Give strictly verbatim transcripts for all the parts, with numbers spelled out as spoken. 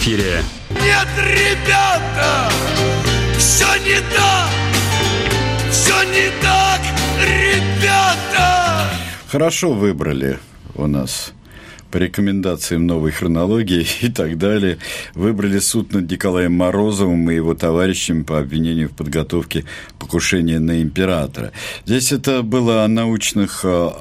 эфире. Нет, ребята, все не так, все не так, ребята. Хорошо выбрали у нас по рекомендациям новой хронологии и так далее. Выбрали суд над Николаем Морозовым и его товарищами по обвинению в подготовке покушения на императора. Здесь это было о научных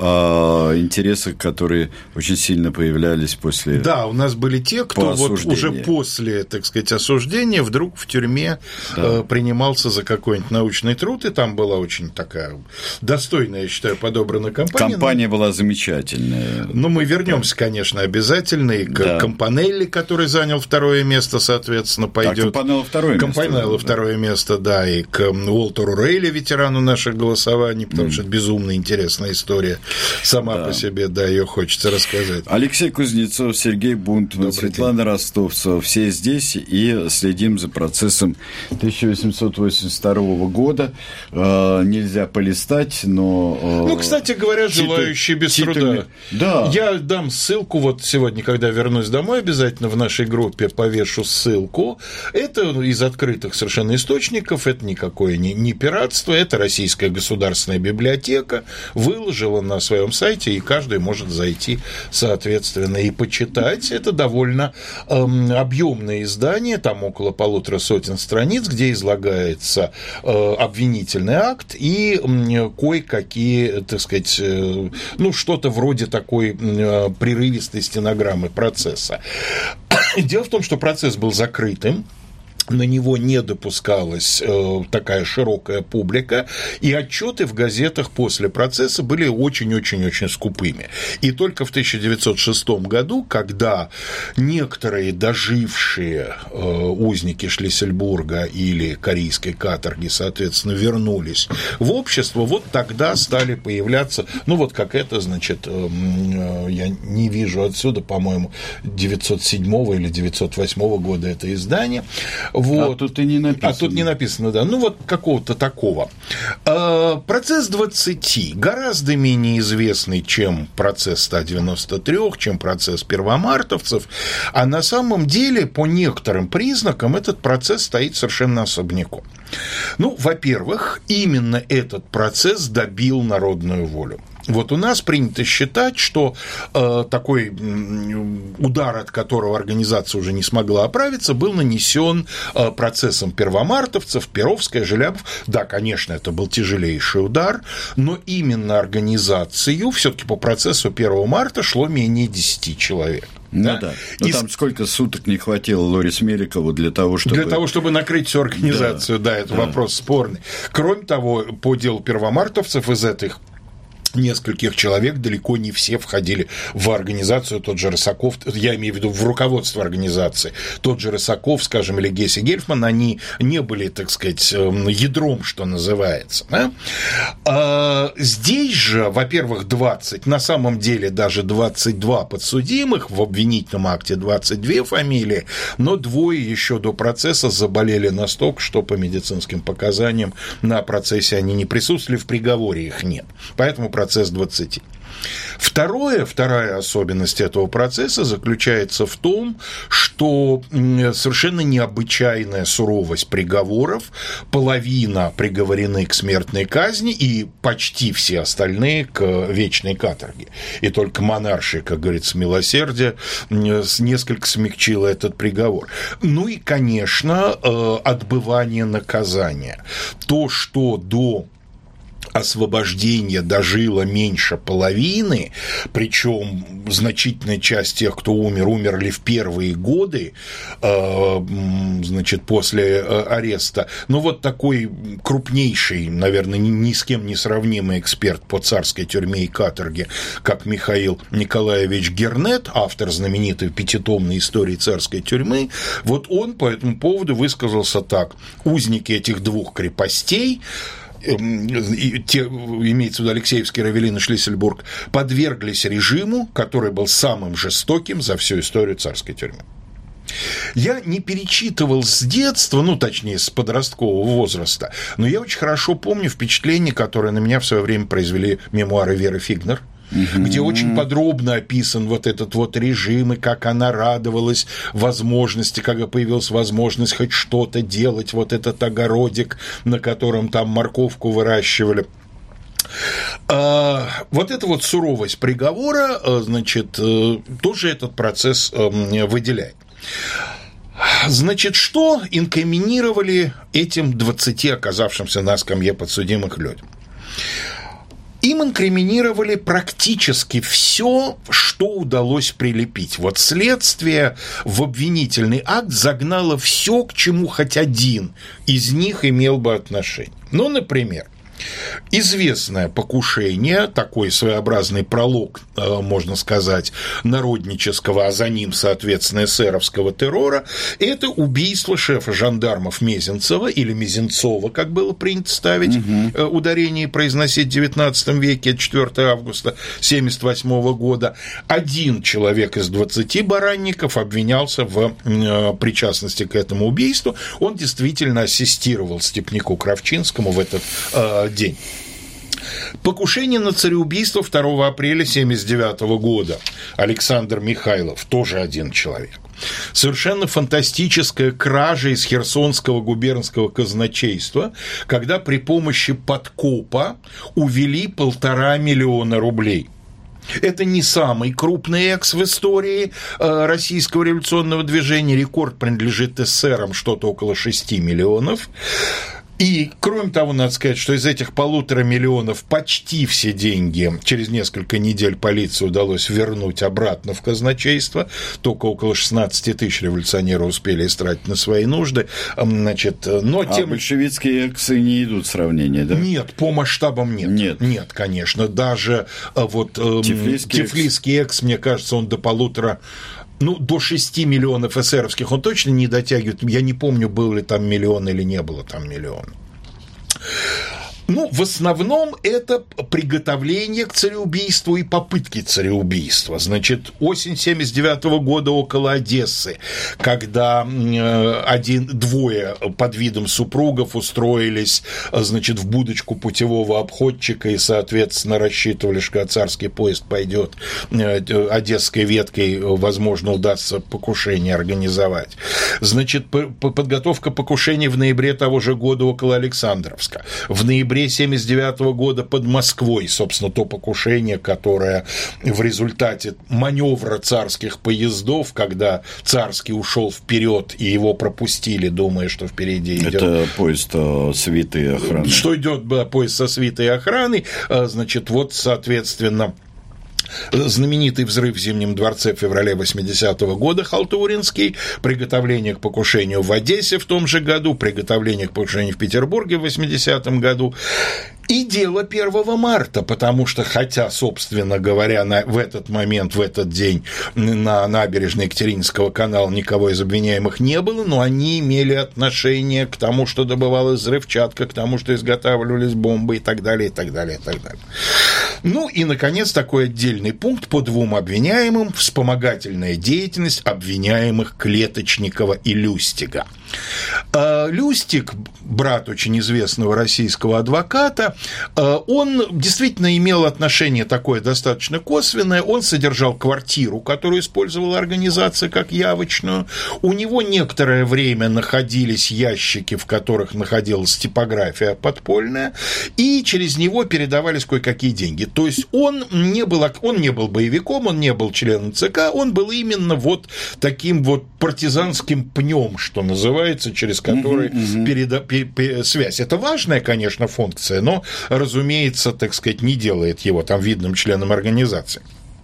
о, о интересах, которые очень сильно появлялись после. Да, у нас были те, кто вот уже после, так сказать, осуждения вдруг в тюрьме да. э, принимался за какой-нибудь научный труд, и там была очень такая достойная, я считаю, подобрана компания. Компания но... была замечательная. Ну, мы вернемся, конечно. Конечно, обязательно, и к да. Кампанелли, который занял второе место, соответственно, пойдет. А Кампанелло второе место. Кампанелло второе место, да, и к Уолтеру Рейли, ветерану наших голосований, потому mm. что это безумно интересная история сама да. по себе, да, ее хочется рассказать. Алексей Кузнецов, Сергей Бунтман, Светлана день. Ростовцева, все здесь, и следим за процессом тысяча восемьсот восемьдесят второго года. Э, нельзя полистать, но... Э, ну, кстати говоря, желающие без титами... труда. Да. Я дам ссылку. Вот сегодня, когда вернусь домой, обязательно в нашей группе повешу ссылку. Это из открытых совершенно источников, это никакое не, не пиратство, это Российская государственная библиотека выложила на своем сайте, и каждый может зайти, соответственно, и почитать. Это довольно эм, объемное издание, там около полутора сотен страниц, где излагается э, обвинительный акт и э, кое-какие, так сказать, э, ну, что-то вроде такой э, прерывистой стенограммы процесса. Дело в том, что процесс был закрытым, на него не допускалась э, такая широкая публика, и отчеты в газетах после процесса были очень-очень-очень скупыми. И только в тысяча девятьсот шестом году, когда некоторые дожившие э, узники Шлиссельбурга или Корейской каторги, соответственно, вернулись в общество, вот тогда стали появляться, ну вот как это, значит, э, э, я не вижу отсюда, по-моему, девятьсот седьмого или девятьсот восьмого года это издание. Вот. А тут и не написано. А тут не написано, да. Ну, вот какого-то такого. Процесс двадцати гораздо менее известный, чем процесс ста девяноста трёх, чем процесс первомартовцев. А на самом деле, по некоторым признакам, этот процесс стоит совершенно особняком. Ну, во-первых, именно этот процесс добил народную волю. Вот у нас принято считать, что э, такой удар, от которого организация уже не смогла оправиться, был нанесен э, процессом первомартовцев, Перовская, Желябов. Да, конечно, это был тяжелейший удар, но именно организацию, все-таки по процессу первого марта шло менее десяти человек. Ну да, да. Но и там сколько суток не хватило Лорис Меликову для того, чтобы... Для того, чтобы накрыть всю организацию, да, да это да. вопрос спорный. Кроме того, по делу первомартовцев из этих нескольких человек далеко не все входили в организацию, тот же Рысаков, я имею в виду в руководство организации, тот же Рысаков, скажем, или Гесси Гельфман, они не были, так сказать, ядром, что называется. Да? А здесь же, во-первых, двадцать, на самом деле даже двадцать два подсудимых, в обвинительном акте двадцать две фамилии, но двое еще до процесса заболели настолько, что по медицинским показаниям на процессе они не присутствовали, в приговоре их нет. Поэтому процесс двадцати. Второе, вторая особенность этого процесса заключается в том, что совершенно необычайная суровость приговоров, половина приговорены к смертной казни и почти все остальные к вечной каторге. И только монарший, как говорится, милосердие несколько смягчило этот приговор. Ну и, конечно, отбывание наказания. То, что до освобождения дожило меньше половины, причем значительная часть тех, кто умер, умерли в первые годы, значит, после ареста. Ну, вот такой крупнейший, наверное, ни с кем не сравнимый эксперт по царской тюрьме и каторге, как Михаил Николаевич Гернет, автор знаменитой пятитомной истории царской тюрьмы, вот он по этому поводу высказался так: узники этих двух крепостей, те, имеется в виду Алексеевский, Равелин и Шлиссельбург, подверглись режиму, который был самым жестоким за всю историю царской тюрьмы. Я не перечитывал с детства, ну, точнее, с подросткового возраста, но я очень хорошо помню впечатление, которое на меня в свое время произвели мемуары Веры Фигнер. угу. где очень подробно описан вот этот вот режим, и как она радовалась возможности, когда появилась возможность хоть что-то делать, вот этот огородик, на котором там морковку выращивали. Вот эта вот суровость приговора, значит, тоже этот процесс выделяет. Значит, что инкриминировали этим двадцати оказавшимся на скамье подсудимых людям? Им инкриминировали практически все, что удалось прилепить. Вот следствие в обвинительный акт загнало все, к чему хоть один из них имел бы отношение. Ну, например, известное покушение, такой своеобразный пролог, можно сказать, народнического, а за ним, соответственно, эсеровского террора, это убийство шефа жандармов Мезенцева, или Мезенцова, как было принято ставить угу. ударение и произносить в девятнадцатом веке, четвёртого августа тысяча девятьсот семьдесят восьмого года. Один человек из двадцати баранников обвинялся в причастности к этому убийству. Он действительно ассистировал Степняку Кравчинскому в этот э, день. Покушение на цареубийство второго апреля тысяча девятьсот семьдесят девятого года. Александр Михайлов, тоже один человек. Совершенно фантастическая кража из Херсонского губернского казначейства, когда при помощи подкопа увели полтора миллиона рублей. Это не самый крупный экс в истории российского революционного движения. Рекорд принадлежит эсерам, что-то около шести миллионов. И, кроме того, надо сказать, что из этих полутора миллионов почти все деньги через несколько недель полиции удалось вернуть обратно в казначейство. Только около шестнадцати тысяч революционеры успели истратить на свои нужды. Значит, но а тем... большевистские эксы не идут в сравнение, да? Нет, по масштабам нет. Нет, нет конечно. Даже вот Тифлисский, Тифлисский экс, мне кажется, он до полутора... Ну, до шести миллионов эсеровских он точно не дотягивает. Я не помню, был ли там миллион или не было там миллиона. Ну, в основном это приготовление к цареубийству и попытки цареубийства. Значит, осень семьдесят девятого года около Одессы, когда один, двое под видом супругов устроились, значит, в будочку путевого обходчика и, соответственно, рассчитывали, что царский поезд пойдет одесской веткой, возможно, удастся покушение организовать. Значит, подготовка покушений в ноябре того же года около Александровска. В ноябре семьдесят девятого года под Москвой, собственно, то покушение, которое в результате маневра царских поездов, когда царский ушел вперед и его пропустили, думая, что впереди идет. Это поезд свиты и охраны. Что идет да, поезд со свитой и охраной, значит, вот, соответственно, знаменитый взрыв в Зимнем дворце в феврале восьмидесятого года Халтуринский, приготовление к покушению в Одессе в том же году, приготовление к покушению в Петербурге в восьмидесятом году. И дело первого марта, потому что, хотя, собственно говоря, на, в этот момент, в этот день на набережной Екатерининского канала никого из обвиняемых не было, но они имели отношение к тому, что добывалась взрывчатка, к тому, что изготавливались бомбы и так далее, и так далее, и так далее. Ну и, наконец, такой отдельный пункт по двум обвиняемым: вспомогательная деятельность обвиняемых Клеточникова и Люстига. Люстиг, брат очень известного российского адвоката, он действительно имел отношение такое достаточно косвенное. Он содержал квартиру, которую использовала организация как явочную. У него некоторое время находились ящики, в которых находилась типография подпольная, и через него передавались кое-какие деньги. То есть он не был, он не был боевиком, он не был членом ЦК, он был именно вот таким вот партизанским пнем, что называется, через который uh-huh, uh-huh. Переда- пер- пер- связь. Это важная, конечно, функция, но, разумеется, так сказать, не делает его там видным членом организации.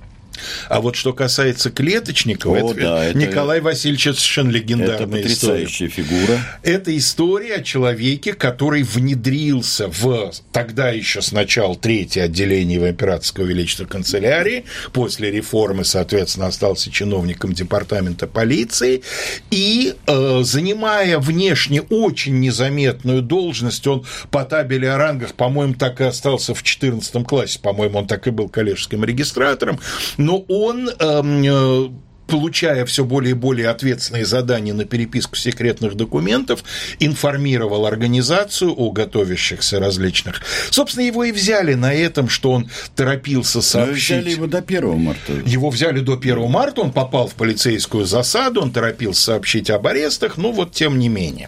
А вот что касается Клеточникова, О, это, да, это Николай Васильевич совершенно легендарная это история. фигура. Это история о человеке, который внедрился в тогда еще сначала третье отделение его императорского величества канцелярии, после реформы, соответственно, остался чиновником департамента полиции, и, э, занимая внешне очень незаметную должность, он по табели о рангах, по-моему, так и остался в четырнадцатом классе, по-моему, он так и был коллежским регистратором, но он э, получая все более и более ответственные задания на переписку секретных документов, информировал организацию о готовящихся различных. Собственно, его и взяли на этом, что он торопился сообщить. Но взяли его до первого марта. Его взяли до первого марта, он попал в полицейскую засаду, он торопился сообщить об арестах, но вот тем не менее.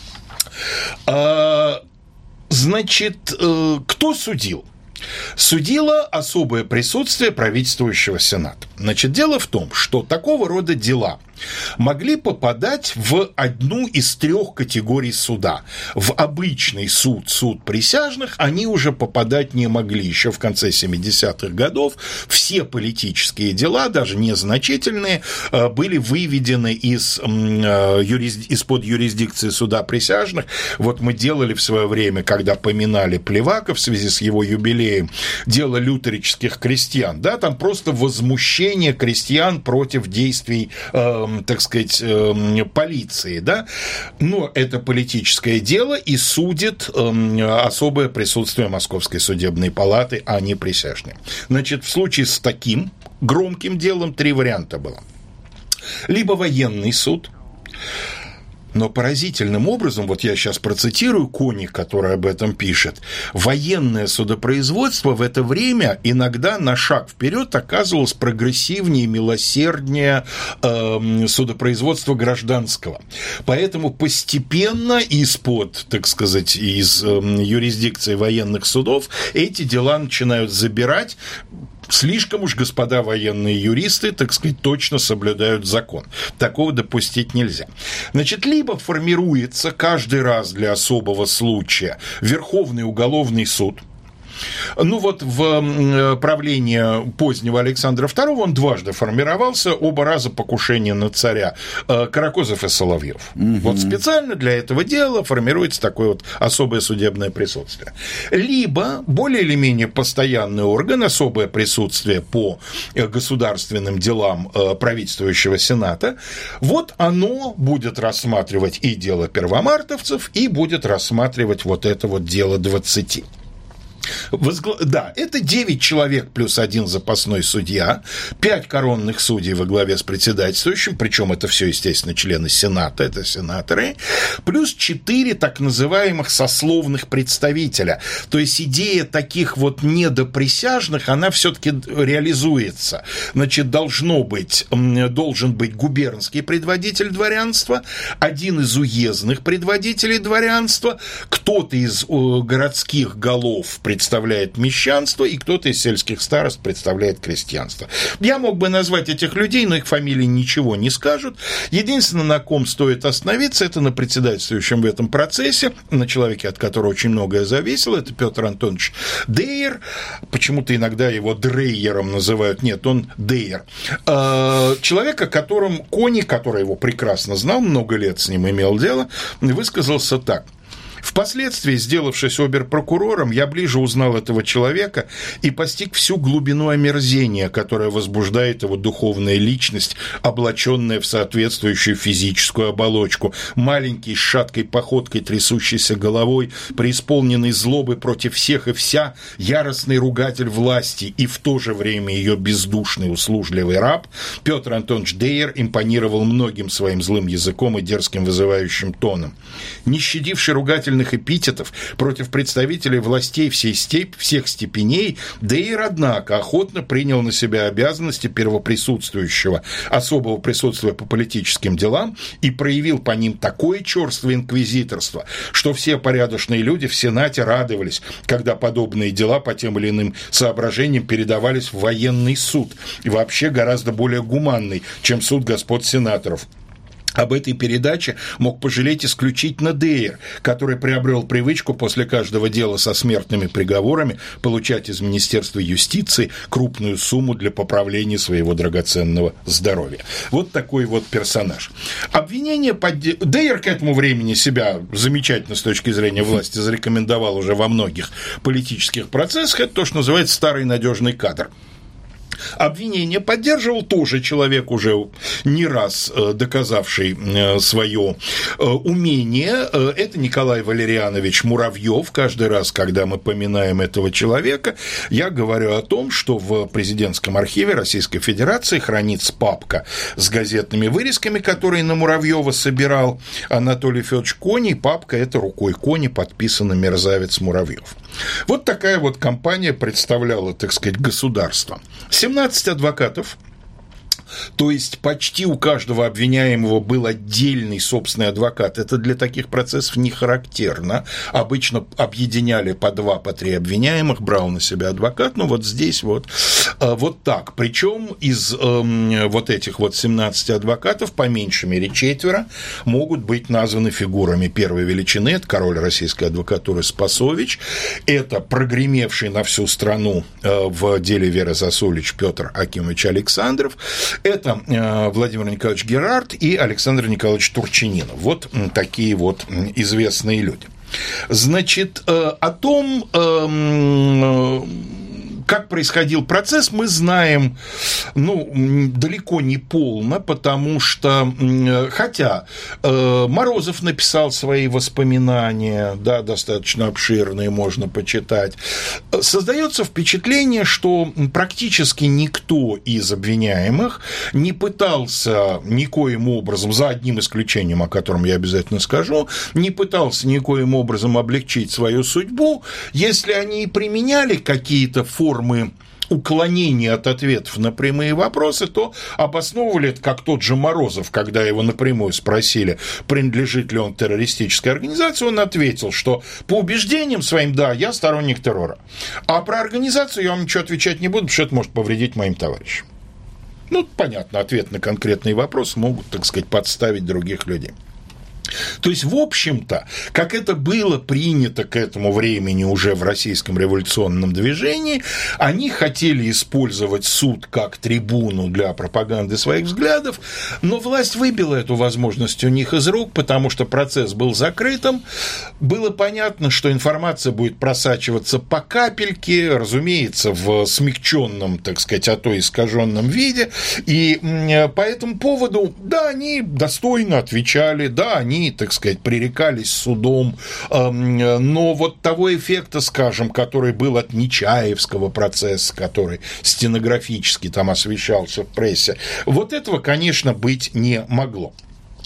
Значит, кто судил? Судило особое присутствие правительствующего Сената. Значит, дело в том, что такого рода дела могли попадать в одну из трех категорий суда. В обычный суд, суд присяжных, они уже попадать не могли. Еще в конце семидесятых годов все политические дела, даже незначительные, были выведены из, из-под юрисдикции суда присяжных. Вот мы делали в свое время, когда поминали Плевака в связи с его юбилеем, дело лютерических крестьян. Да, там просто возмущение крестьян против действий, э, так сказать, э, полиции. Да? Но это политическое дело, и судит э, особое присутствие Московской судебной палаты, а не присяжные. Значит, в случае с таким громким делом три варианта было. Либо военный суд. Но поразительным образом, вот я сейчас процитирую Коник, который об этом пишет, военное судопроизводство в это время иногда на шаг вперед оказывалось прогрессивнее, милосерднее э, судопроизводства гражданского. Поэтому постепенно из-под, так сказать, из э, юрисдикции военных судов эти дела начинают забирать. Слишком уж господа военные юристы, так сказать, точно соблюдают закон. Такого допустить нельзя. Значит, либо формируется каждый раз для особого случая Верховный уголовный суд. Ну вот в правлении позднего Александра второго он дважды формировался, оба раза покушение на царя, Каракозов и Соловьев. Угу. Вот специально для этого дела формируется такое вот особое судебное присутствие. Либо более или менее постоянный орган, особое присутствие по государственным делам правительствующего Сената, вот оно будет рассматривать и дело первомартовцев, и будет рассматривать вот это вот дело двадцати. Возгла... Да, это девять человек плюс один запасной судья, пять коронных судей во главе с председательствующим, причем это все, естественно, члены Сената, это сенаторы, плюс четыре так называемых сословных представителя. То есть идея таких вот недоприсяжных, она все-таки реализуется. Значит, должно быть, должен быть губернский предводитель дворянства, один из уездных предводителей дворянства, кто-то из городских голов представляет мещанство, и кто-то из сельских старост представляет крестьянство. Я мог бы назвать этих людей, но их фамилии ничего не скажут. Единственное, на ком стоит остановиться, это на председательствующем в этом процессе, на человеке, от которого очень многое зависело, это Петр Антонович Дейер, почему-то иногда его Дрейером называют, нет, он Дейер. Человек, о котором Коник, который его прекрасно знал, много лет с ним имел дело, высказался так. Впоследствии, сделавшись обер-прокурором, я ближе узнал этого человека и постиг всю глубину омерзения, которое возбуждает его духовная личность, облаченная в соответствующую физическую оболочку. Маленький, с шаткой походкой, трясущейся головой, преисполненный злобы против всех и вся, яростный ругатель власти и в то же время ее бездушный услужливый раб, Петр Антонович Дейер импонировал многим своим злым языком и дерзким вызывающим тоном. Не щадивший ругатель эпитетов против представителей властей всей степь, всех степеней, Дейер, однако, охотно принял на себя обязанности первоприсутствующего, особого присутствия по политическим делам и проявил по ним такое чёрство инквизиторства, что все порядочные люди в Сенате радовались, когда подобные дела по тем или иным соображениям передавались в военный суд, и вообще гораздо более гуманный, чем суд господ сенаторов. Об этой передаче мог пожалеть исключительно Дейер, который приобрел привычку после каждого дела со смертными приговорами получать из Министерства юстиции крупную сумму для поправления своего драгоценного здоровья. Вот такой вот персонаж. Обвинение под... Дейер к этому времени себя замечательно с точки зрения власти зарекомендовал уже во многих политических процессах. Это то, что называется старый надежный кадр. Обвинение поддерживал тоже человек, уже не раз доказавший свое умение. Это Николай Валерьянович Муравьев. Каждый раз, когда мы поминаем этого человека, я говорю о том, что в президентском архиве Российской Федерации хранится папка с газетными вырезками, которые на Муравьева собирал Анатолий Федорович Кони. Папка эта рукой Кони подписана «Мерзавец Муравьев». Вот такая вот компания представляла, так сказать, государство. семнадцать адвокатов. То есть почти у каждого обвиняемого был отдельный собственный адвокат. Это для таких процессов не характерно. Обычно объединяли по два, по три обвиняемых, брал на себя адвокат. Но вот здесь вот, вот так. Причем из э, вот этих вот семнадцати адвокатов по меньшей мере четверо могут быть названы фигурами первой величины. Это король российской адвокатуры Спасович. Это прогремевший на всю страну э, в деле Веры Засулич Петр Акимович Александров. Это Владимир Николаевич Герард и Александр Николаевич Турчининов. Вот такие вот известные люди. Значит, о том, как происходил процесс, мы знаем, ну, далеко не полно, потому что, хотя Морозов написал свои воспоминания, да, достаточно обширные, можно почитать, создается впечатление, что практически никто из обвиняемых не пытался никоим образом, за одним исключением, о котором я обязательно скажу, не пытался никоим образом облегчить свою судьбу. Если они и применяли какие-то формы формы уклонения от ответов на прямые вопросы, то обосновывали это, как тот же Морозов, когда его напрямую спросили, принадлежит ли он террористической организации, он ответил, что по убеждениям своим, да, я сторонник террора, а про организацию я вам ничего отвечать не буду, потому что это может повредить моим товарищам. Ну, понятно, ответ на конкретный вопрос могут, так сказать, подставить других людей. То есть, в общем-то, как это было принято к этому времени уже в российском революционном движении, они хотели использовать суд как трибуну для пропаганды своих взглядов, но власть выбила эту возможность у них из рук, потому что процесс был закрытым, было понятно, что информация будет просачиваться по капельке, разумеется, в смягченном, так сказать, а то искаженном виде, и по этому поводу, да, они достойно отвечали, да, они, так сказать, пререкались судом, но вот того эффекта, скажем, который был от Нечаевского процесса, который стенографически там освещался в прессе, вот этого, конечно, быть не могло.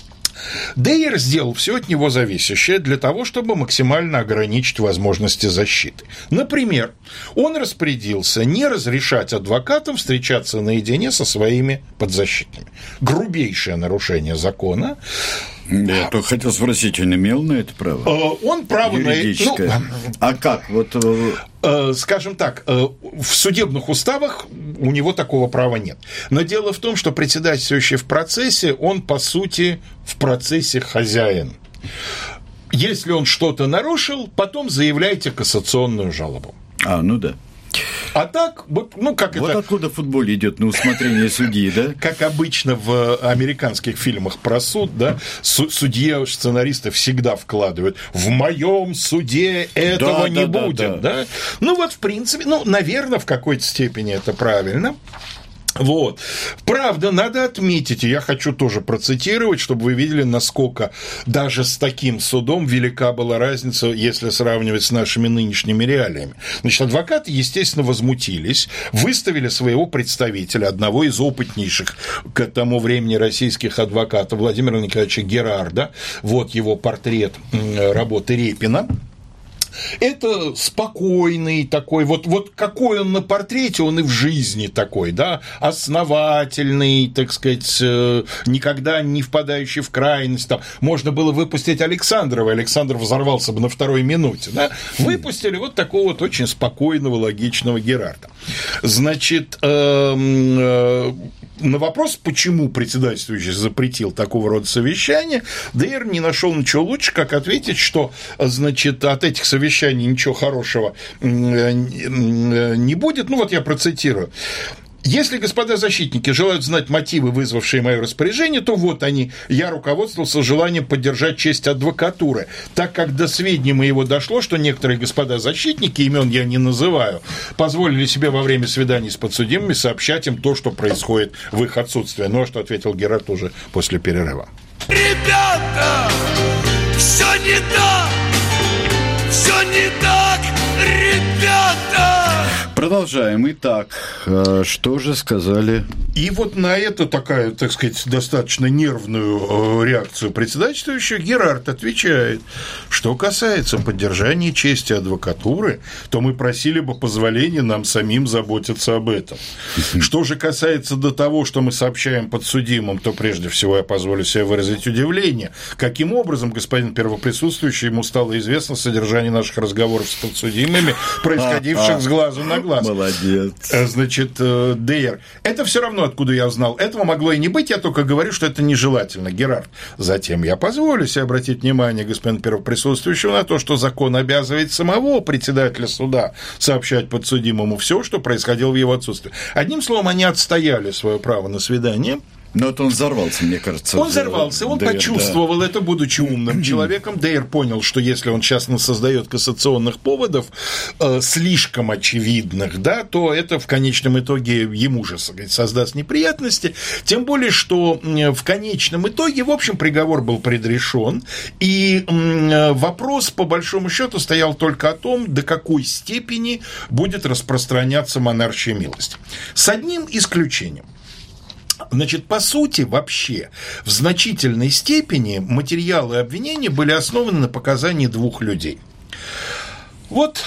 Дейер сделал все от него зависящее для того, чтобы максимально ограничить возможности защиты. Например, он распорядился не разрешать адвокатам встречаться наедине со своими подзащитными. Грубейшее нарушение закона. Я только хотел спросить, он имел на это право? Он право на это... Ну, а как? Вот... Скажем так, в судебных уставах у него такого права нет. Но дело в том, что председательствующий в процессе, он, по сути, в процессе хозяин. Если он что-то нарушил, потом заявляйте кассационную жалобу. А, ну да. А так, вот, ну, как вот это... Вот откуда в футболе идет на усмотрение судьи, да? Как обычно в американских фильмах про суд, да, судье, сценаристы всегда вкладывают: в моем суде этого да, не да, будет, да, да. да? Ну, вот, в принципе, ну, наверное, в какой-то степени это правильно. Вот. Правда, надо отметить, и я хочу тоже процитировать, чтобы вы видели, насколько даже с таким судом велика была разница, если сравнивать с нашими нынешними реалиями. Значит, адвокаты, естественно, возмутились, выставили своего представителя, одного из опытнейших к тому времени российских адвокатов, Владимира Николаевича Герарда, вот его портрет работы Репина. Это спокойный такой, вот, вот какой он на портрете, он и в жизни такой, да, основательный, так сказать, никогда не впадающий в крайность. Там можно было выпустить Александрова, Александр взорвался бы на второй минуте, да, выпустили вот такого вот очень спокойного, логичного Герарда. Значит, на вопрос, почему председательствующий запретил такого рода совещания, Дейер не нашел ничего лучше, как ответить, что, значит, от этих совещаний ничего хорошего не будет. Ну, вот я процитирую. Если господа защитники желают знать мотивы, вызвавшие мое распоряжение, то вот они. Я руководствовался желанием поддержать честь адвокатуры, так как до сведения моего дошло, что некоторые господа защитники, имен я не называю, позволили себе во время свиданий с подсудимыми сообщать им то, что происходит в их отсутствии. Ну, а что ответил Герард уже после перерыва. Ребята, все не так, все не так, ребята. Продолжаем. Итак, что же сказали? И вот на это такая, так сказать, достаточно нервную реакцию председательствующего Герард отвечает: что касается поддержания чести адвокатуры, то мы просили бы позволения нам самим заботиться об этом. Что же касается до того, что мы сообщаем подсудимым, то прежде всего я позволю себе выразить удивление, каким образом, господин первоприсутствующий, ему стало известно содержание наших разговоров с подсудимыми, происходивших с глазу на глаз. Молодец. Значит, Дейер, это все равно, откуда я узнал. Этого могло и не быть, я только говорю, что это нежелательно, Герард. Затем я позволю себе обратить внимание господина первоприсутствующего на то, что закон обязывает самого председателя суда сообщать подсудимому все, что происходило в его отсутствии. Одним словом, они отстояли свое право на свидание. Но это он взорвался, мне кажется. Он взорвался, он Дейер, почувствовал да. это, будучи умным человеком. Дейер понял, что если он сейчас создает кассационных поводов, э, слишком очевидных, да, то это в конечном итоге ему же создаст неприятности. Тем более, что в конечном итоге, в общем, приговор был предрешен, и э, вопрос, по большому счету, стоял только о том, до какой степени будет распространяться монаршая милость. С одним исключением. Значит, по сути, вообще, в значительной степени материалы обвинения были основаны на показании двух людей. Вот,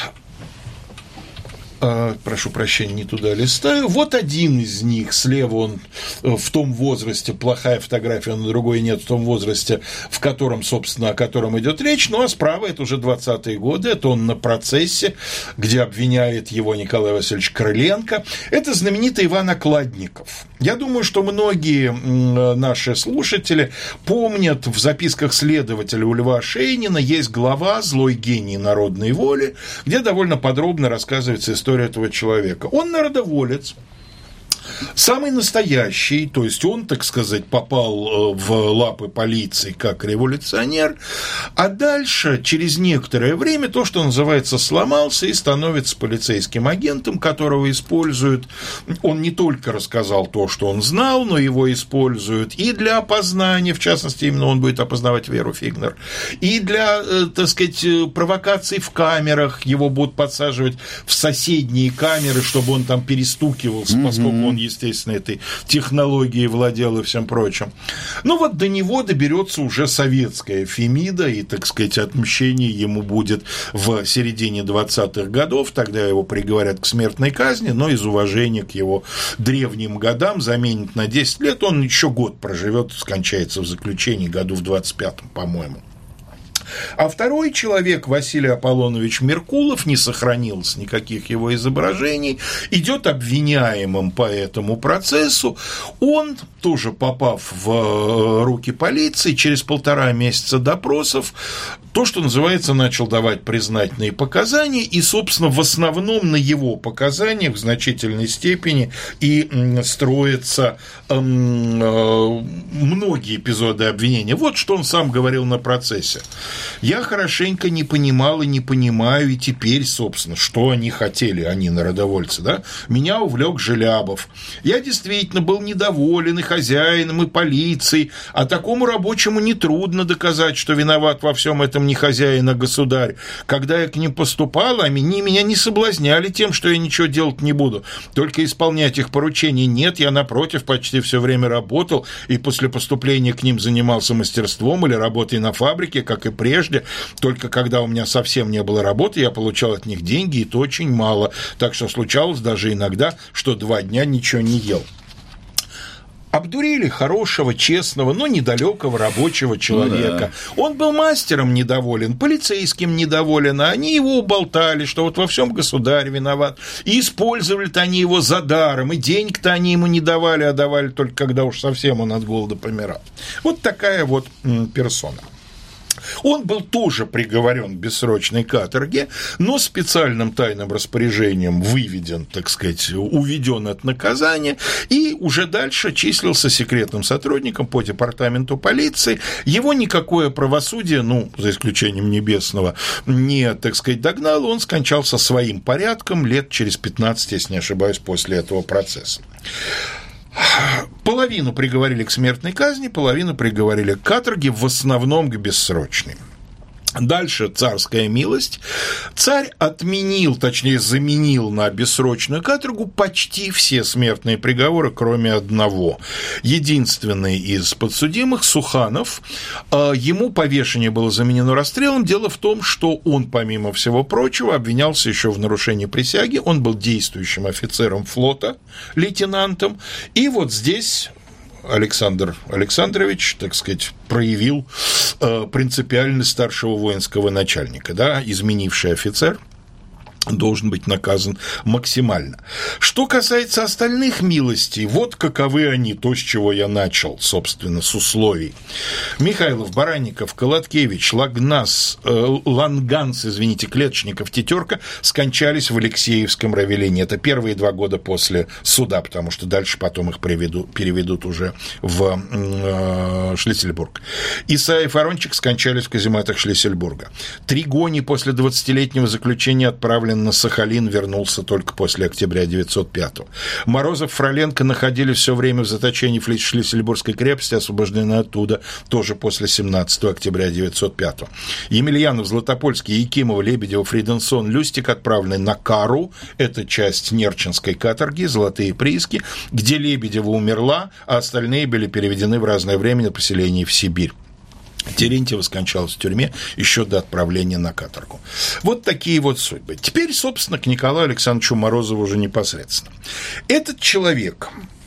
э, прошу прощения, не туда листаю, вот один из них, слева он в том возрасте, плохая фотография, на другой нет, в том возрасте, в котором, собственно, о котором идет речь, ну, а справа это уже двадцатые годы, это он на процессе, где обвиняет его Николай Васильевич Крыленко, это знаменитый Иван Окладников. Я думаю, что многие наши слушатели помнят, в записках следователя у Льва Шейнина есть глава «Злой гений народной воли», где довольно подробно рассказывается история этого человека. Он народоволец, самый настоящий, то есть он, так сказать, попал в лапы полиции как революционер, а дальше, через некоторое время, то, что называется, сломался и становится полицейским агентом, которого используют. Он не только рассказал то, что он знал, но его используют и для опознания, в частности, именно он будет опознавать Веру Фигнер, и для, так сказать, провокаций в камерах, его будут подсаживать в соседние камеры, чтобы он там перестукивался, mm-hmm. поскольку он, естественно, этой технологией владел и всем прочим. Ну вот до него доберется уже советская Фемида, и, так сказать, отмщение ему будет в середине двадцатых годов, тогда его приговорят к смертной казни, но из уважения к его древним годам заменят на десять лет, он еще год проживет, скончается в заключении году в двадцать пятом, по-моему. А второй человек, Василий Аполлонович Меркулов, не сохранилось никаких его изображений, идет обвиняемым по этому процессу. Он, тоже попав в руки полиции, через полтора месяца допросов, то, что называется, начал давать признательные показания, и, собственно, в основном на его показаниях в значительной степени и строятся многие эпизоды обвинения. Вот что он сам говорил на процессе. Я хорошенько не понимал и не понимаю, и теперь, собственно, что они хотели, они, народовольцы, да? Меня увлек Желябов. Я действительно был недоволен и хозяином, и полицией, а такому рабочему нетрудно доказать, что виноват во всем этом не хозяин, а государь. Когда я к ним поступал, они меня не соблазняли тем, что я ничего делать не буду, только исполнять их поручения. Нет, я, напротив, почти все время работал, и после поступления к ним занимался мастерством или работой на фабрике, как и прежде. Прежде, только когда у меня совсем не было работы, я получал от них деньги, и то очень мало. Так что случалось даже иногда, что два дня ничего не ел. Обдурили хорошего, честного, но недалекого рабочего человека. Ну, да. Он был мастером недоволен, полицейским недоволен, а они его уболтали, что вот во всем государь виноват. И использовали-то они его за даром, и денег-то они ему не давали, а давали только когда уж совсем он от голода помирал. Вот такая вот м, персона. Он был тоже приговорен к бессрочной каторге, но специальным тайным распоряжением выведен, так сказать, уведен от наказания и уже дальше числился секретным сотрудником по департаменту полиции. Его никакое правосудие, ну, за исключением Небесного, не, так сказать, догнало. Он скончался своим порядком лет через пятнадцать, если не ошибаюсь, после этого процесса. Половину приговорили к смертной казни, половину приговорили к каторге, в основном к бессрочной. Дальше царская милость. Царь отменил, точнее, заменил на бессрочную каторгу почти все смертные приговоры, кроме одного. Единственный из подсудимых, Суханов, ему повешение было заменено расстрелом. Дело в том, что он, помимо всего прочего, обвинялся еще в нарушении присяги. Он был действующим офицером флота, лейтенантом. И вот здесь Александр Александрович, так сказать, проявил э, принципиальность старшего воинского начальника, да, изменивший офицер должен быть наказан максимально. Что касается остальных милостей, вот каковы они, то, с чего я начал, собственно, с условий. Михайлов, Баранников, Колоткевич, Лагнас, э, Ланганс, извините, Клеточников, Тетерка скончались в Алексеевском Равелине. Это первые два года после суда, потому что дальше потом их приведут, переведут уже в э, Шлиссельбург. Исаев, Арончик скончались в казематах Шлиссельбурга. Тригоний после двадцатилетнего заключения отправлен на Сахалин, вернулся только после октября девятьсот пятого. Морозов, Фроленко находились все время в заточении в Шлиссельбургской крепости, освобождены оттуда тоже после семнадцатого октября девятьсот пятого. Емельянов, Златопольский, Якимов, Лебедев, Фриденсон, Люстик отправлены на Кару, это часть Нерчинской каторги, золотые прииски, где Лебедева умерла, а остальные были переведены в разное время на поселение в Сибирь. Терентьева скончалась в тюрьме еще до отправления на каторгу. Вот такие вот судьбы. Теперь, собственно, к Николаю Александровичу Морозову уже непосредственно. Этот человек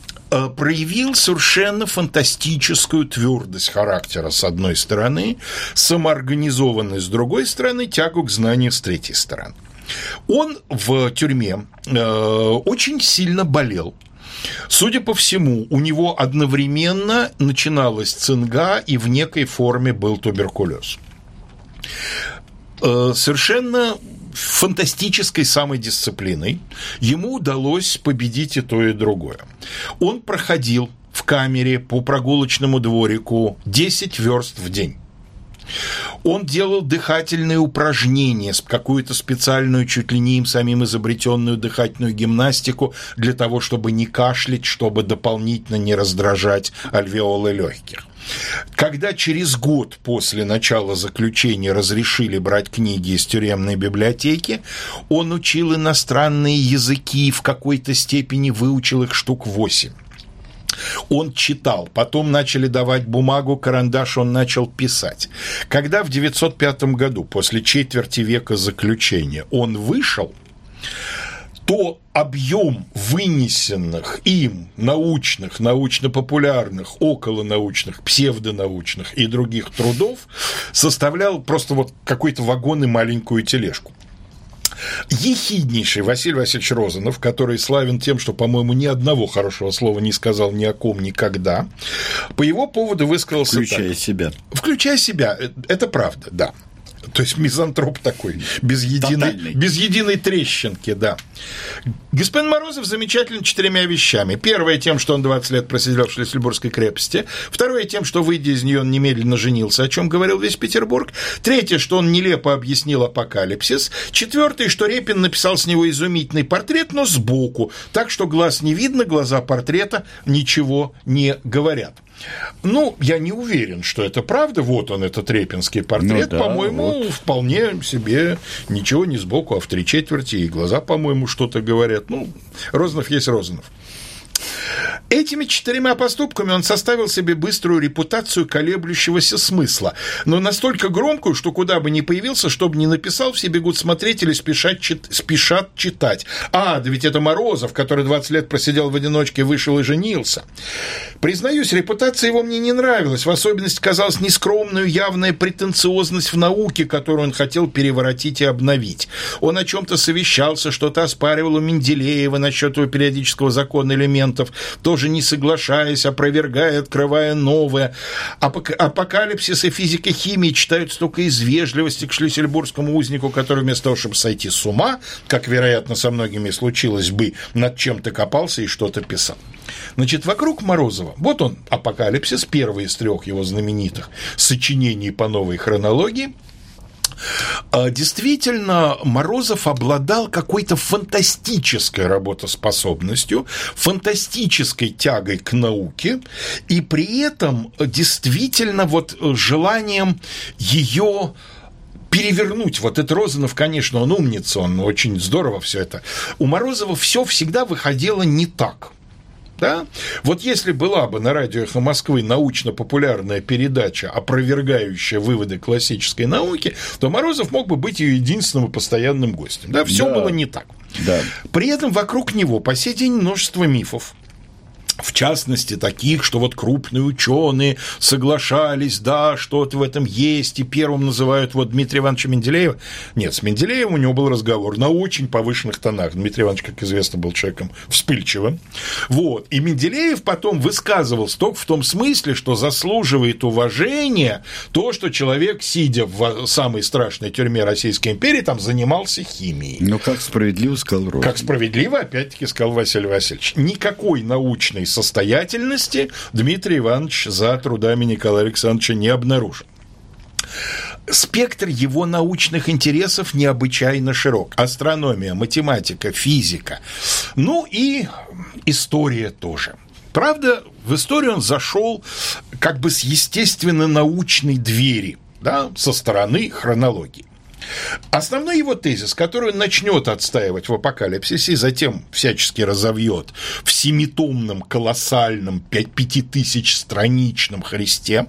проявил совершенно фантастическую твердость характера с одной стороны, самоорганизованность с другой стороны, тягу к знанию с третьей стороны. Он в тюрьме очень сильно болел. Судя по всему, у него одновременно начиналась цинга и в некой форме был туберкулез. Совершенно фантастической самодисциплиной ему удалось победить и то, и другое. Он проходил в камере по прогулочному дворику десять верст в день. Он делал дыхательные упражнения, какую-то специальную, чуть ли не им самим изобретенную дыхательную гимнастику для того, чтобы не кашлять, чтобы дополнительно не раздражать альвеолы легких. Когда через год после начала заключения разрешили брать книги из тюремной библиотеки, он учил иностранные языки, в какой-то степени выучил их штук восемь. Он читал, потом начали давать бумагу, карандаш, он начал писать. Когда в девятьсот пятом году, после четверти века заключения, он вышел, то объем вынесенных им научных, научно-популярных, околонаучных, псевдонаучных и других трудов составлял просто вот какой-то вагон и маленькую тележку. Ехиднейший Василий Васильевич Розанов, который славен тем, что, по-моему, ни одного хорошего слова не сказал ни о ком никогда, по его поводу высказался Включая так. себя. Включая себя, это правда, да. То есть мизантроп такой, без единой, без единой трещинки, да. Господин Морозов замечателен четырьмя вещами. Первое тем, что он двадцать лет просидел в Шлиссельбургской крепости. Второе тем, что, выйдя из нее, он немедленно женился, о чем говорил весь Петербург. Третье, что он нелепо объяснил апокалипсис. Четвертое, что Репин написал с него изумительный портрет, но сбоку, так что глаз не видно, глаза портрета ничего не говорят. Ну, я не уверен, что это правда. Вот он, этот репинский портрет, ну, да, по-моему, вот. Вполне себе ничего не сбоку, а в три четверти, и глаза, по-моему, что-то говорят. Ну, Розанов есть Розанов. Этими четырьмя поступками он составил себе быструю репутацию колеблющегося смысла, но настолько громкую, что куда бы ни появился, чтобы ни написал, все бегут смотреть или спешат, чит... спешат читать. А, да ведь это Морозов, который двадцать лет просидел в одиночке, вышел и женился. Признаюсь, репутация его мне не нравилась, в особенности казалась нескромную явная претенциозность в науке, которую он хотел переворотить и обновить. Он о чем-то совещался, что-то оспаривал у Менделеева насчет его периодического закона элементов, тоже даже не соглашаясь, опровергая, открывая новое. Апокалипсис и физика химии читаются только из вежливости к шлиссельбургскому узнику, который вместо того, чтобы сойти с ума, как, вероятно, со многими случилось бы, над чем-то копался и что-то писал. Значит, вокруг Морозова, вот он, «Апокалипсис», первый из трех его знаменитых сочинений по новой хронологии. Действительно, Морозов обладал какой-то фантастической работоспособностью, фантастической тягой к науке, и при этом действительно вот желанием ее перевернуть. Вот этот Розанов, конечно, он умница, он очень здорово все это. У Морозова все всегда выходило не так. Да? Вот если была бы на радио «Эхо Москвы» научно-популярная передача, опровергающая выводы классической науки, то Морозов мог бы быть ее единственным и постоянным гостем. Да? Все да. было не так. Да. При этом вокруг него по сей день множество мифов. В частности, таких, что вот крупные ученые соглашались, да, что-то в этом есть, и первым называют вот Дмитрия Ивановича Менделеева. Нет, с Менделеевым у него был разговор на очень повышенных тонах. Дмитрий Иванович, как известно, был человеком вспыльчивым. Вот. И Менделеев потом высказывался только в том смысле, что заслуживает уважения то, что человек, сидя в самой страшной тюрьме Российской империи, там занимался химией. Ну, как справедливо сказал Розанов. Как справедливо, опять-таки, сказал Василий Васильевич. Никакой научной состоятельности Дмитрий Иванович за трудами Николая Александровича не обнаружил. Спектр его научных интересов необычайно широк. Астрономия, математика, физика, ну и история тоже. Правда, в историю он зашел как бы с естественно-научной двери, да, со стороны хронологии. Основной его тезис, который он начнет отстаивать в «Апокалипсисе» и затем всячески разовьет в семитомном, колоссальном, пятитысячстраничном Христе.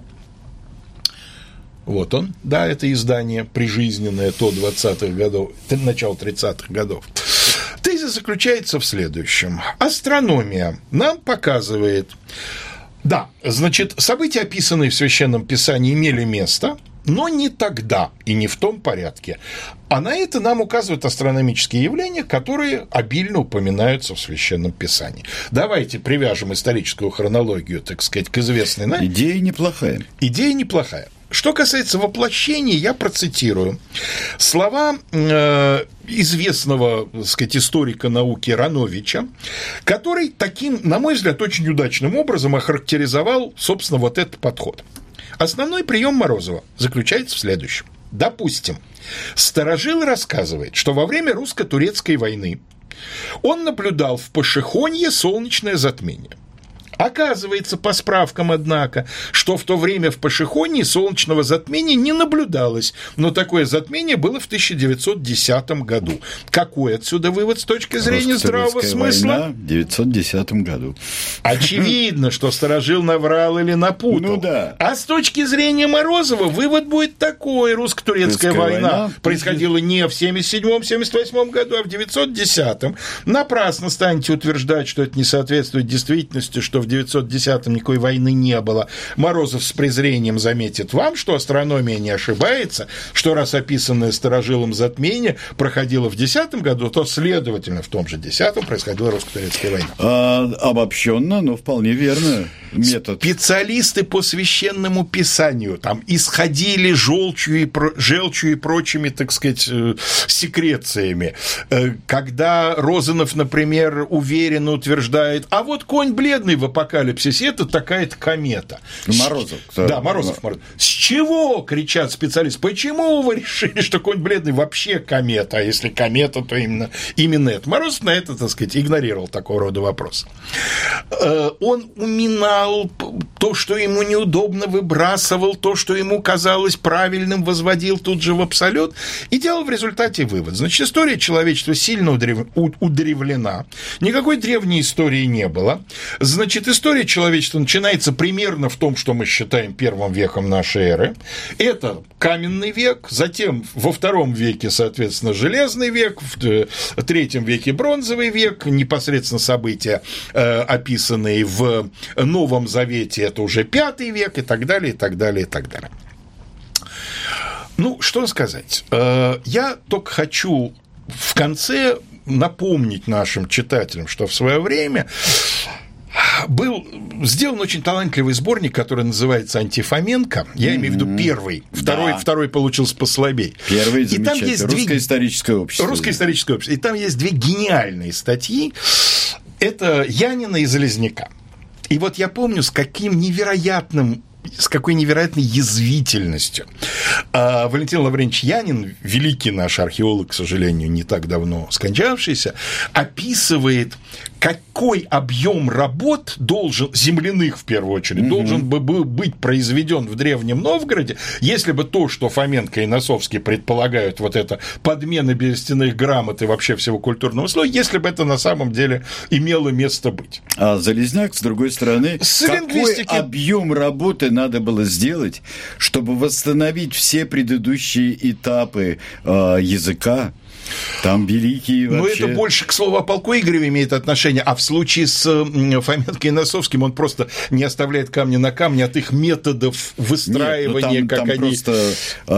Вот он, да, это издание прижизненное до двадцатых годов, начала тридцатых годов. Тезис заключается в следующем. Астрономия нам показывает, да, значит, события, описанные в Священном Писании, имели место, но не тогда и не в том порядке. А на это нам указывают астрономические явления, которые обильно упоминаются в Священном Писании. Давайте привяжем историческую хронологию, так сказать, к известной нам. Идея неплохая. Идея неплохая. Что касается воплощения, я процитирую слова э, известного, так сказать, историка науки Рановича, который таким, на мой взгляд, очень удачным образом охарактеризовал, собственно, вот этот подход. Основной прием Морозова заключается в следующем. Допустим, старожил рассказывает, что во время русско-турецкой войны он наблюдал в Пашихонье солнечное затмение. Оказывается, по справкам, однако, что в то время в Пашихонье солнечного затмения не наблюдалось, но такое затмение было в тысяча девятьсот десятом году. Какой отсюда вывод с точки зрения здравого смысла? Война в девятьсот десятом году. Очевидно, что старожил наврал или напутал. Ну да. А с точки зрения Морозова вывод будет такой. Русско-турецкая война, война происходила не в семьдесят седьмом — семьдесят восьмом году, а в девятьсот десятом. Напрасно станете утверждать, что это не соответствует действительности, что в девятьсот десятом никакой войны не было. Морозов с презрением заметит вам, что астрономия не ошибается, что раз описанное старожилом затмение проходило в десятом году, то, следовательно, в том же десятом происходила русско-турецкая война. А, обобщенно, но вполне верно. Метод. Специалисты по священному писанию там исходили желчью и, желчью и прочими, так сказать, секрециями. Когда Розанов, например, уверенно утверждает, а вот конь бледный в «Апокалипсисе» – это такая-то комета. Морозов. Да, Морозов, Морозов. С чего, кричат специалисты, почему вы решили, что конь бледный вообще комета, а если комета, то именно, именно это? Морозов на это, так сказать, игнорировал такого рода вопрос. Он уминал то, что ему неудобно, выбрасывал, то, что ему казалось правильным, возводил тут же в абсолют и делал в результате вывод. Значит, история человечества сильно удревлена, никакой древней истории не было. Значит, история человечества начинается примерно в том, что мы считаем первым веком нашей эры. Это каменный век, затем во втором веке, соответственно, железный век, в третьем веке бронзовый век, непосредственно события, описанные в Новом Завете, это уже пятый век и так далее, и так далее, и так далее. Ну, что сказать? Я только хочу в конце напомнить нашим читателям, что в свое время был сделан очень талантливый сборник, который называется «Антифоменко». Я mm-hmm. имею в виду первый. Второй, да. второй получился послабей. Первый замечательный. Русское две... историческое общество. Русское историческое общество. И там есть две гениальные статьи. Это Янина и Залезняка. И вот я помню, с каким невероятным с какой невероятной язвительностью. А Валентин Лаврентьевич Янин, великий наш археолог, к сожалению, не так давно скончавшийся, описывает, какой объем работ должен, земляных в первую очередь, угу. должен бы быть произведен в Древнем Новгороде, если бы то, что Фоменко и Носовский предполагают, вот это подмена берестяных грамот и вообще всего культурного слоя, если бы это на самом деле имело место быть. А Залезняк, с другой стороны, с какой лингвистики... объем работы надо было сделать, чтобы восстановить все предыдущие этапы э, языка? Там великие вообще... Но это больше, к слову, о полку Игореве имеет отношение, а в случае с Фоменко и Носовским он просто не оставляет камня на камне от их методов выстраивания, Нет, ну там, как там они... просто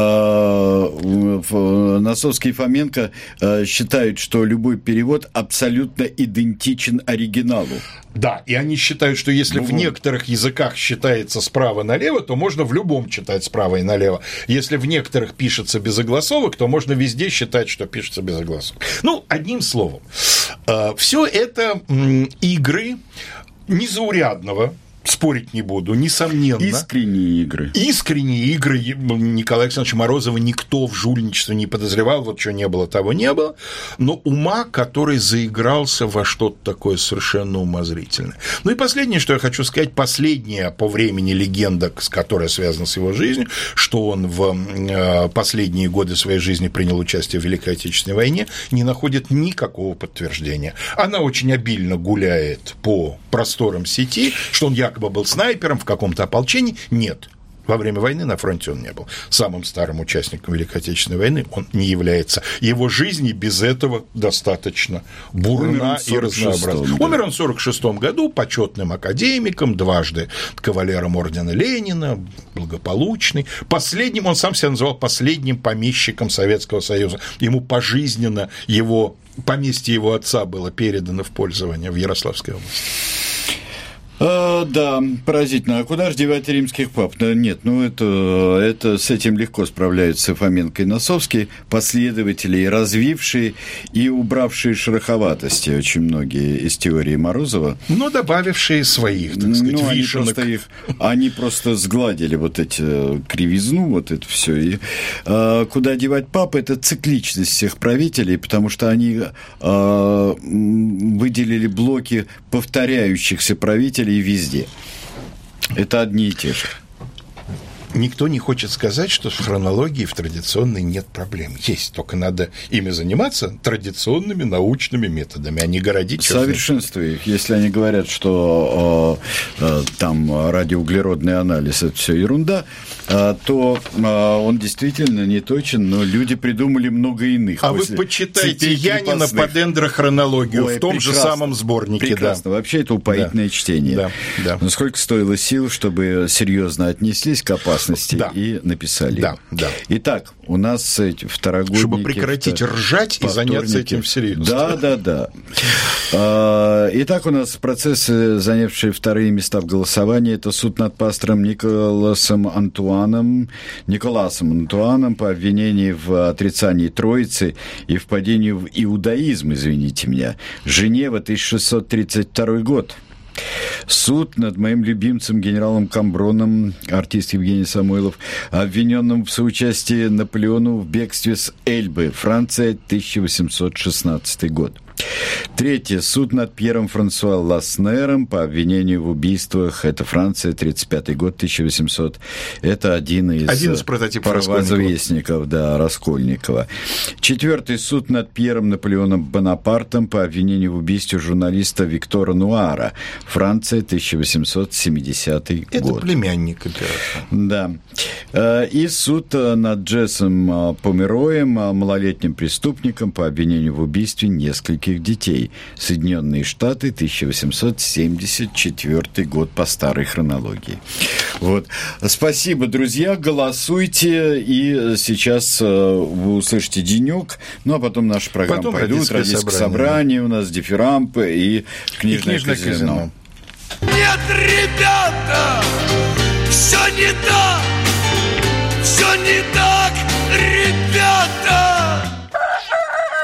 э, Носовский и Фоменко э, считают, что любой перевод абсолютно идентичен оригиналу. Да, и они считают, что если ну, в некоторых языках считается справа налево, то можно в любом читать справа и налево. Если в некоторых пишется без огласовок, то можно везде считать, что пишется без огласовок. Ну, одним словом, все это игры незаурядного, спорить не буду, несомненно. Искренние игры. Искренние игры Николая Александровича Морозова никто в жульничестве не подозревал, вот что не было, того не было, но ума, который заигрался во что-то такое совершенно умозрительное. Ну и последнее, что я хочу сказать, последняя по времени легенда, которая связана с его жизнью, что он в последние годы своей жизни принял участие в Великой Отечественной войне, не находит никакого подтверждения. Она очень обильно гуляет по просторам сети, что он якобы был снайпером в каком-то ополчении. Нет. Во время войны на фронте он не был. Самым старым участником Великой Отечественной войны он не является. Его жизнь и без этого достаточно бурна и разнообразна. Да. Умер он в сорок шестом году почетным академиком, дважды кавалером ордена Ленина, благополучный. Последним, он сам себя называл последним помещиком Советского Союза. Ему пожизненно его, поместье его отца было передано в пользование в Ярославской области. А, да, поразительно. А куда же девать римских пап? Да, нет, ну это, это с этим легко справляются Фоменко и Носовский, последователи, развившие и убравшие шероховатости очень многие из теории Морозова. Но добавившие своих, так сказать, ну, они вишенок. просто, их, они просто сгладили вот эти кривизну, вот это все. И, а, куда девать пап? Это цикличность всех правителей, потому что они а, выделили блоки повторяющихся правителей и везде. Это одни и те же. Никто не хочет сказать, что в хронологии в традиционной нет проблем. Есть, только надо ими заниматься традиционными научными методами, а не городить. Совершенствуя их. Если они говорят, что э, э, там радиоуглеродный анализ – это все ерунда, э, то э, он действительно не точен, но люди придумали много иных. А вы почитайте Янина по дендрохронологию Ой, в том прекрасно, же самом сборнике. Прекрасно. Да. Вообще это упоительное да. чтение. Да. Да. Но сколько стоило сил, чтобы серьезно отнеслись к опасности да. и написали. Да, да. Итак, у нас эти второгодники... Чтобы прекратить ржать и заняться этим всерьез. Да, да, да. Итак, у нас процессы, занявшие вторые места в голосовании, это суд над пастором Николасом Антуаном, Николасом Антуаном по обвинению в отрицании Троицы и впадению в иудаизм, извините меня. Женева, тысяча шестьсот тридцать второй год. Суд над моим любимцем генералом Камброном, артист Евгений Самойлов, обвиненным в соучастии Наполеону в бегстве с Эльбы, Франция, тысяча восемьсот шестнадцатый год. Третье. Суд над Пьером Франсуа Ласнером по обвинению в убийствах. Это Франция, тридцать пятый год, тысяча восемьсот. Это один из, один из прототипов провозвестников, да, Раскольникова. Четвертый. Суд над Пьером Наполеоном Бонапартом по обвинению в убийстве журналиста Виктора Нуара. Франция, тысяча восемьсот семидесятый это год. Это племянник императора. Да. И суд над Джессом Помероем, малолетним преступником, по обвинению в убийстве нескольких детей. Соединенные Штаты, тысяча восемьсот семьдесят четвёртый год по старой хронологии. Вот. Спасибо, друзья, голосуйте, и сейчас вы услышите денек, ну а потом наши программы потом пойдут, родительское собрание. собрание, у нас дифирампы и книжное, и книжное казино. казино. Нет, ребята, все не так, все не так.